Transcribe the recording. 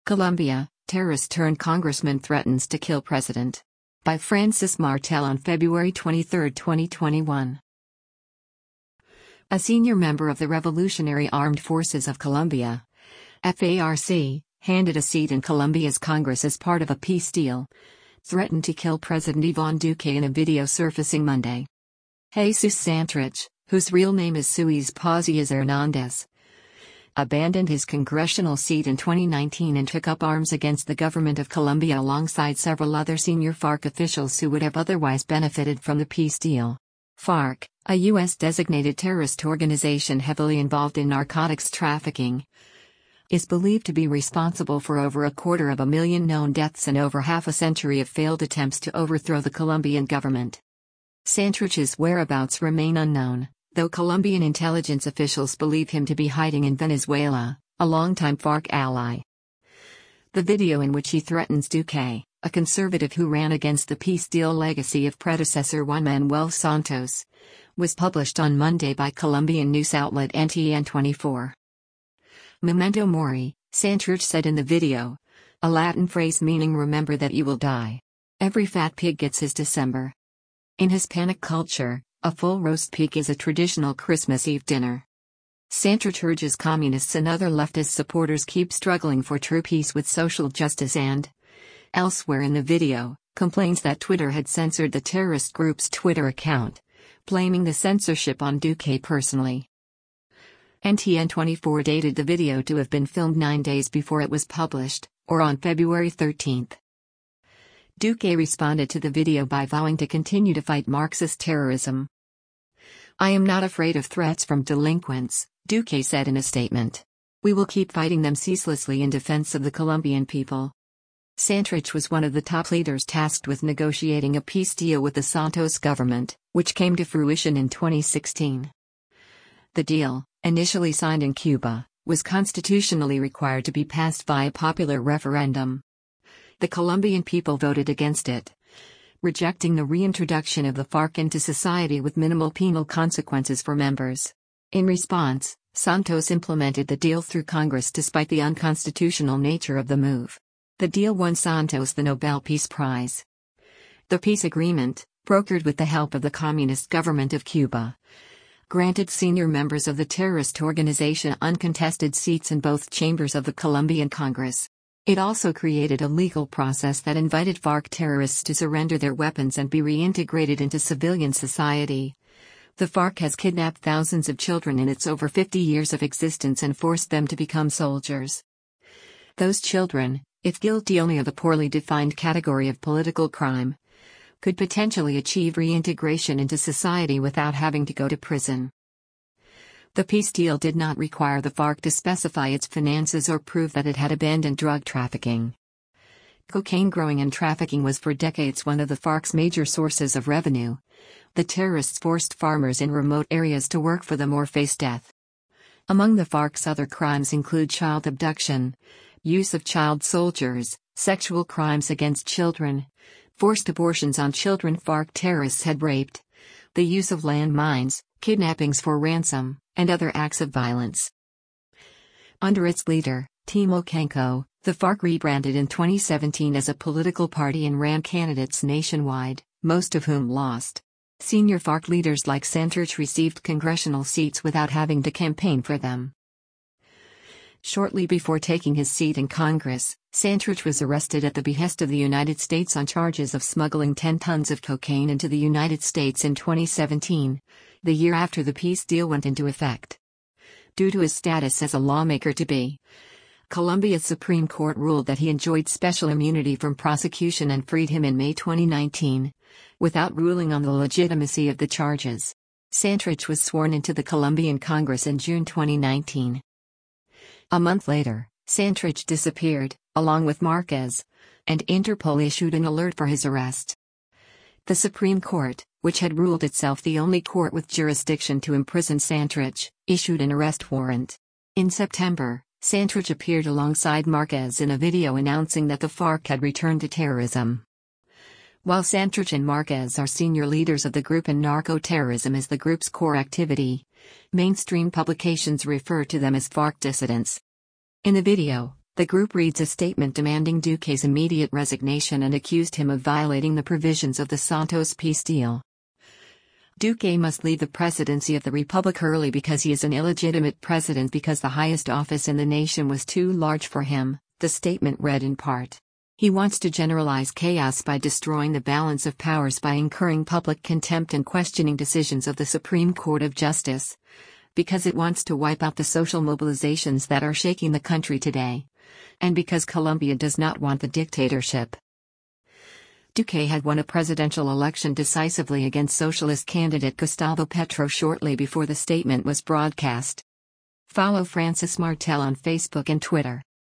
Colombia, terrorist turned congressman threatens to kill president. By Francis Martel on February 23, 2021. A senior member of the Revolutionary Armed Forces of Colombia, FARC, handed a seat in Colombia's Congress as part of a peace deal, threatened to kill President Iván Duque in a video surfacing Monday. Jesus Santrich, whose real name is Suiz Pausias Hernández, abandoned his congressional seat in 2019 and took up arms against the government of Colombia alongside several other senior FARC officials who would have otherwise benefited from the peace deal. FARC, a U.S.-designated terrorist organization heavily involved in narcotics trafficking, is believed to be responsible for over 250,000 known deaths and over half a century of failed attempts to overthrow the Colombian government. Santrich's whereabouts remain unknown, though Colombian intelligence officials believe him to be hiding in Venezuela, a longtime FARC ally. The video in which he threatens Duque, a conservative who ran against the peace deal legacy of predecessor Juan Manuel Santos, was published on Monday by Colombian news outlet NTN24. Memento mori, Santrich said in the video, a Latin phrase meaning remember that you will die. Every fat pig gets his December. In Hispanic culture, a full roast pig is a traditional Christmas Eve dinner. Santrich urges communists and other leftist supporters keep struggling for true peace with social justice and, elsewhere in the video, complains that Twitter had censored the terrorist group's Twitter account, blaming the censorship on Duque personally. NTN24 dated the video to have been filmed 9 days before it was published, or on February 13. Duque responded to the video by vowing to continue to fight Marxist terrorism. I am not afraid of threats from delinquents, Duque said in a statement. We will keep fighting them ceaselessly in defense of the Colombian people. Santrich was one of the top leaders tasked with negotiating a peace deal with the Santos government, which came to fruition in 2016. The deal, initially signed in Cuba, was constitutionally required to be passed via popular referendum. The Colombian people voted against it, rejecting the reintroduction of the FARC into society with minimal penal consequences for members. In response, Santos implemented the deal through Congress despite the unconstitutional nature of the move. The deal won Santos the Nobel Peace Prize. The peace agreement, brokered with the help of the Communist government of Cuba, granted senior members of the terrorist organization uncontested seats in both chambers of the Colombian Congress. It also created a legal process that invited FARC terrorists to surrender their weapons and be reintegrated into civilian society. The FARC has kidnapped thousands of children in its over 50 years of existence and forced them to become soldiers. Those children, if guilty only of a poorly defined category of political crime, could potentially achieve reintegration into society without having to go to prison. The peace deal did not require the FARC to specify its finances or prove that it had abandoned drug trafficking. Cocaine growing and trafficking was for decades one of the FARC's major sources of revenue. The terrorists forced farmers in remote areas to work for them or face death. Among the FARC's other crimes include child abduction, use of child soldiers, sexual crimes against children, forced abortions on children FARC terrorists had raped, the use of landmines, kidnappings for ransom, and other acts of violence. Under its leader, Timočenko, the FARC rebranded in 2017 as a political party and ran candidates nationwide, most of whom lost. Senior FARC leaders like Santrich received congressional seats without having to campaign for them. Shortly before taking his seat in Congress, Santrich was arrested at the behest of the United States on charges of smuggling 10 tons of cocaine into the United States in 2017, the year after the peace deal went into effect. Due to his status as a lawmaker-to-be, Colombia's Supreme Court ruled that he enjoyed special immunity from prosecution and freed him in May 2019, without ruling on the legitimacy of the charges. Santrich was sworn into the Colombian Congress in June 2019. A month later, Santrich disappeared, along with Marquez, and Interpol issued an alert for his arrest. The Supreme Court, which had ruled itself the only court with jurisdiction to imprison Santrich, issued an arrest warrant. In September, Santrich appeared alongside Marquez in a video announcing that the FARC had returned to terrorism. While Santrich and Marquez are senior leaders of the group and narco-terrorism is the group's core activity, mainstream publications refer to them as FARC dissidents. In the video, The group reads a statement demanding Duque's immediate resignation and accused him of violating the provisions of the Santos peace deal. Duque must leave the presidency of the Republic early because he is an illegitimate president because the highest office in the nation was too large for him, the statement read in part. He wants to generalize chaos by destroying the balance of powers by incurring public contempt and questioning decisions of the Supreme Court of Justice. Because it wants to wipe out the social mobilizations that are shaking the country today. And because Colombia does not want the dictatorship. Duque had won a presidential election decisively against socialist candidate Gustavo Petro shortly before the statement was broadcast. Follow Francis Martel on Facebook and Twitter.